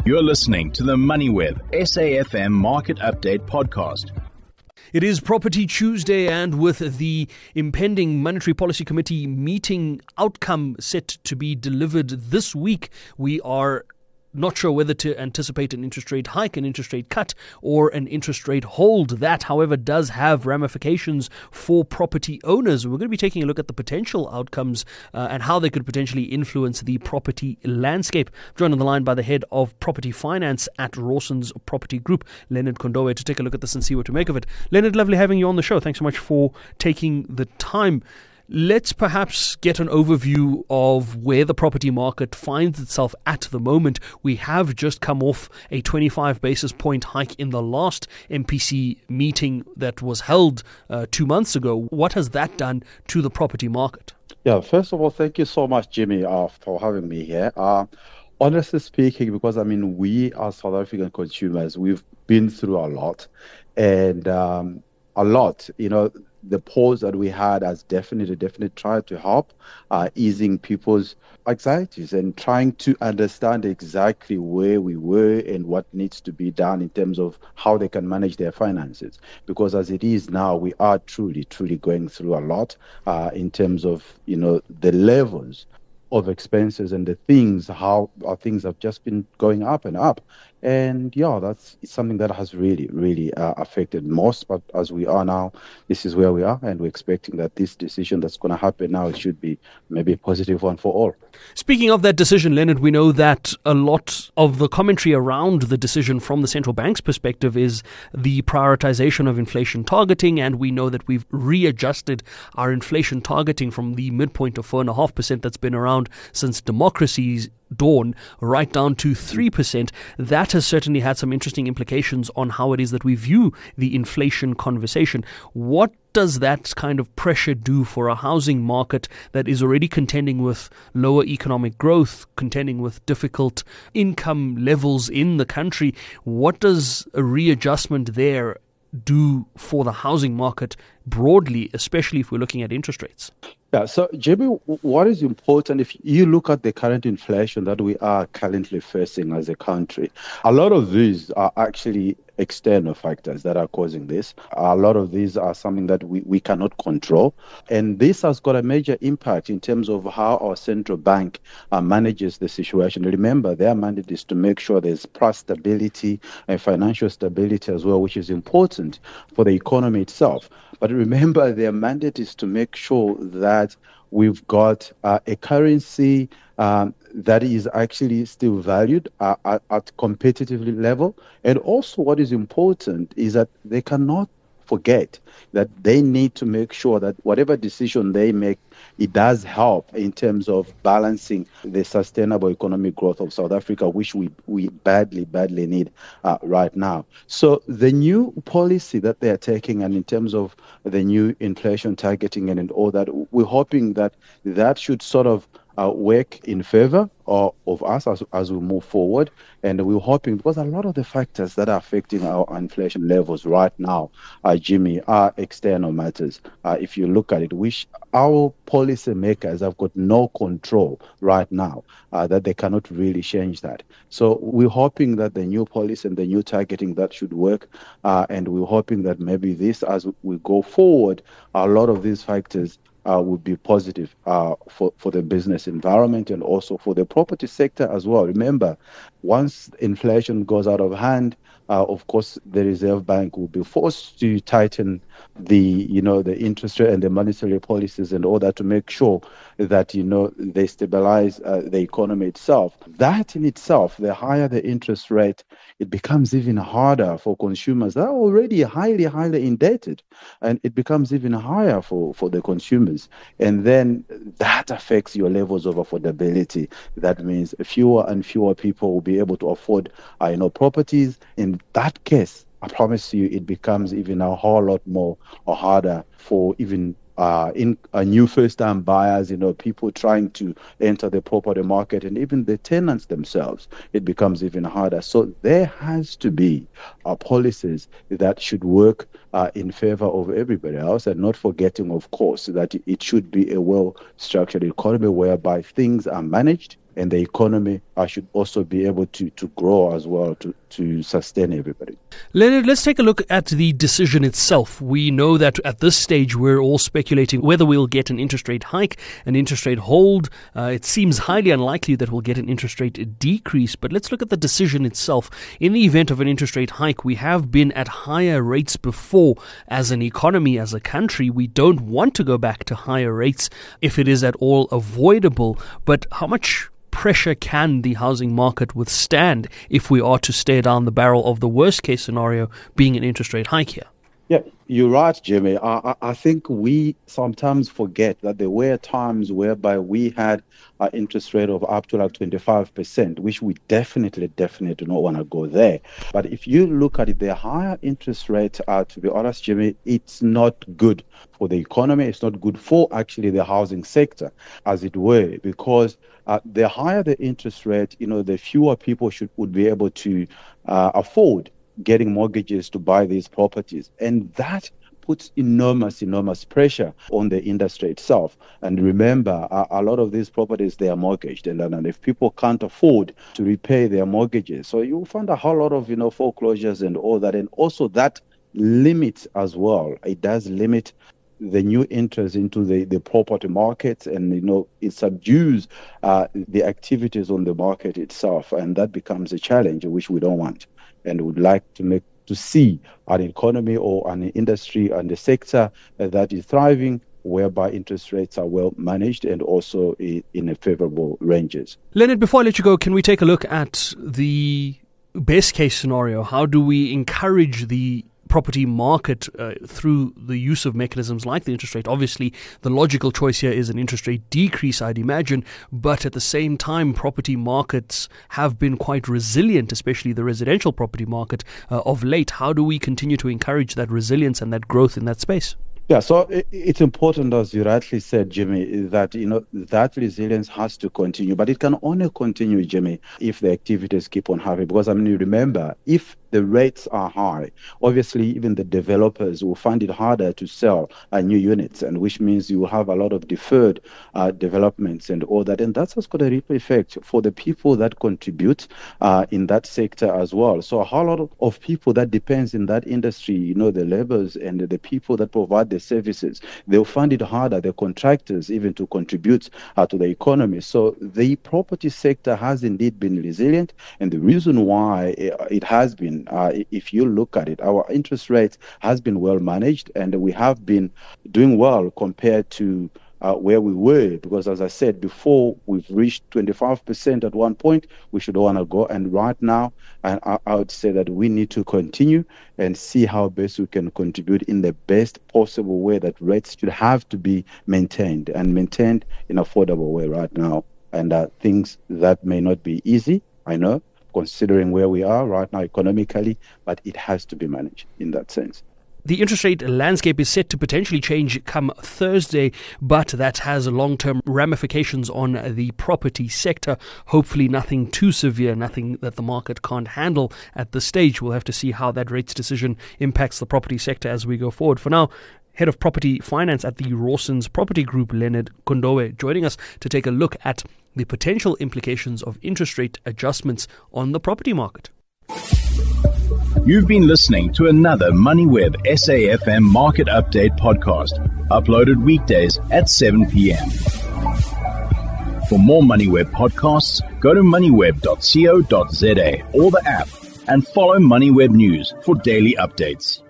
You're listening to the MoneyWeb SAFM Market Update Podcast. It is Property Tuesday, and with the impending Monetary Policy Committee meeting outcome set to be delivered this week, we are not sure whether to anticipate an interest rate hike, an interest rate cut, or an interest rate hold. That, however, does have ramifications for property owners. We're going to be taking a look at the potential outcomes and how they could potentially influence the property landscape. Joined on the line by the head of property finance at Rawson's Property Group, Leonard Kondowe, to take a look at this and see what to make of it. Leonard, lovely having you on the show. Thanks so much for taking the time. Let's perhaps get an overview of where the property market finds itself at the moment. We have just come off a 25 basis point hike in the last MPC meeting that was held 2 months ago. What has that done to the property market? Yeah, first of all, thank you so much, Jimmy, for having me here. Honestly speaking, because we as South African consumers, we've been through a lot, and the pause that we had has definitely tried to help easing people's anxieties and trying to understand exactly where we were and what needs to be done in terms of how they can manage their finances. Because as it is now, we are truly going through a lot in terms of, the levels of expenses and the things, how things have just been going up and up. And yeah, that's something that has really affected most. But as we are now, this is where we are, and we're expecting that this decision that's going to happen now, it should be maybe a positive one for all. Speaking of that decision, Leonard, we know that a lot of the commentary around the decision from the central bank's perspective is the prioritization of inflation targeting, and we know that we've readjusted our inflation targeting from the midpoint of 4.5% that's been around since democracy's dawn right down to 3%. That has certainly had some interesting implications on how it is that we view the inflation conversation. What does that kind of pressure do for a housing market that is already contending with lower economic growth, contending with difficult income levels in the country? What does a readjustment there do for the housing market broadly, especially if we're looking at interest rates? Yeah, so Jimmy, what is important, if you look at the current inflation that we are currently facing as a country, a lot of these are actually external factors that are causing this. A lot of these are something that we cannot control. And this has got a major impact in terms of how our central bank manages the situation. Remember, their mandate is to make sure there's price stability and financial stability as well, which is important for the economy itself. But remember, their mandate is to make sure that we've got a currency that is actually still valued at competitive level. And also what is important is that they cannot forget that they need to make sure that whatever decision they make, it does help in terms of balancing the sustainable economic growth of South Africa, which we badly need right now. So the new policy that they are taking, and in terms of the new inflation targeting and all that, we're hoping that should sort of work in favor of us as we move forward. And we're hoping, because a lot of the factors that are affecting our inflation levels right now, Jimmy, are external matters. If you look at it, which our policy makers have got no control right now, that they cannot really change that. So we're hoping that the new policy and the new targeting, that should work. And we're hoping that maybe this, as we go forward, a lot of these factors would be positive for the business environment and also for the property sector as well. Remember, once inflation goes out of hand, of course, the Reserve Bank will be forced to tighten the interest rate and the monetary policies and all that to make sure that, they stabilize the economy itself. That in itself, the higher the interest rate, it becomes even harder for consumers that are already highly indebted, and it becomes even higher for the consumers. And then that affects your levels of affordability. That means fewer and fewer people will be able to afford, properties. In that case, I promise you, it becomes even a whole lot more or harder for even new first-time buyers, people trying to enter the property market, and even the tenants themselves. It becomes even harder. So there has to be policies that should work in favor of everybody else, and not forgetting, of course, that it should be a well-structured economy whereby things are managed and the economy should also be able to grow as well to sustain everybody. Leonard, let's take a look at the decision itself. We know that at this stage we're all speculating whether we'll get an interest rate hike, an interest rate hold. It seems highly unlikely that we'll get an interest rate decrease, but let's look at the decision itself. In the event of an interest rate hike, we have been at higher rates before as an economy, as a country. We don't want to go back to higher rates if it is at all avoidable, but how much pressure can the housing market withstand if we are to stare down the barrel of the worst case scenario being an interest rate hike here? Yeah, you're right, Jimmy. I think we sometimes forget that there were times whereby we had an interest rate of up to like 25%, which we definitely do not want to go there. But if you look at it, the higher interest rate, to be honest, Jimmy, it's not good for the economy. It's not good for actually the housing sector, as it were, because the higher the interest rate, the fewer people would be able to afford getting mortgages to buy these properties. And that puts enormous pressure on the industry itself. And remember, a lot of these properties, they are mortgaged. And if people can't afford to repay their mortgages, so you'll find a whole lot of, foreclosures and all that. And also that limits as well. It does limit the new interest into the property market, and it subdues the activities on the market itself, and that becomes a challenge which we don't want, and would like to see an economy or an industry and a sector that is thriving, whereby interest rates are well managed and also in a favorable ranges. Leonard, before I let you go, can we take a look at the best case scenario? How do we encourage the property market through the use of mechanisms like the interest rate? Obviously, the logical choice here is an interest rate decrease, I'd imagine, but at the same time, property markets have been quite resilient, especially the residential property market of late. How do we continue to encourage that resilience and that growth in that space? Yeah, so it's important, as you rightly said, Jimmy, that that resilience has to continue, but it can only continue, Jimmy, if the activities keep on happening. Because you remember, if the rates are high, obviously even the developers will find it harder to sell new units, and which means you will have a lot of deferred developments and all that, and that's what's got a ripple effect for the people that contribute in that sector as well. So a whole lot of people that depends in that industry, the laborers and the people that provide the services, they'll find it harder, the contractors even, to contribute to the economy. So the property sector has indeed been resilient, and the reason why it has been, if you look at it, our interest rate has been well managed, and we have been doing well compared to where we were, because as I said before, we've reached 25% at one point. We should want to go, and right now, and I would say that we need to continue and see how best we can contribute in the best possible way. That rates should have to be maintained, and maintained in an affordable way right now. And things that may not be easy, I know, considering where we are right now economically, but it has to be managed in that sense. The interest rate landscape is set to potentially change come Thursday, but that has long-term ramifications on the property sector. Hopefully nothing too severe, nothing that the market can't handle at this stage. We'll have to see how that rates decision impacts the property sector as we go forward. For now, Head of Property Finance at the Rawsons Property Group, Leonard Kondowe, joining us to take a look at the potential implications of interest rate adjustments on the property market. You've been listening to another MoneyWeb SAFM Market Update podcast, uploaded weekdays at 7 p.m. For more MoneyWeb podcasts, go to moneyweb.co.za or the app, and follow MoneyWeb News for daily updates.